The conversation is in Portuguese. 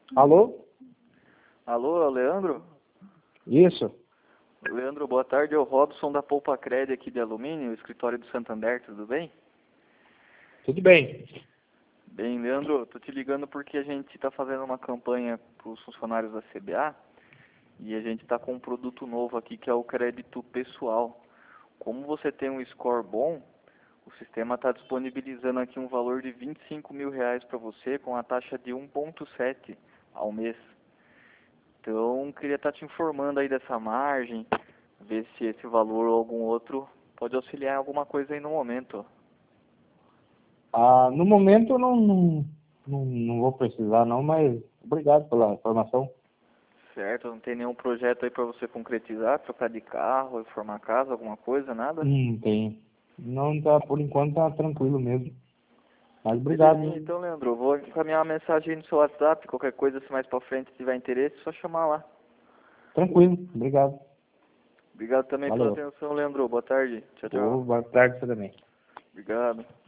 Alô? Alô, é o Leandro? Isso. Leandro, boa tarde. É o Robson da Poupa Cred aqui de Alumínio, escritório do Santander, tudo bem? Tudo bem. Bem, Leandro, tô te ligando porque a gente está fazendo uma campanha para os funcionários da CBA e a gente está com um produto novo aqui que é o crédito pessoal. Como você tem um score bom, o sistema está disponibilizando aqui um valor de R$ 25.000 para você com a taxa de 1,7 ao mês. Então, queria estar te informando aí dessa margem, ver se esse valor ou algum outro pode auxiliar em alguma coisa aí no momento. No momento eu não vou precisar não, mas obrigado pela informação. Certo? Não tem nenhum projeto aí para você concretizar, trocar de carro, reformar a casa, alguma coisa, nada? Tem. Não tá, por enquanto tá tranquilo mesmo. Mas obrigado. Belezinha, então, Leandro, eu vou encaminhar uma mensagem aí no seu WhatsApp, qualquer coisa, se mais para frente tiver interesse, é só chamar lá. Tranquilo, obrigado. Obrigado também pela Valeu. atenção, Leandro. Boa tarde. Tchau, tchau. Boa tarde pra você também. Obrigado.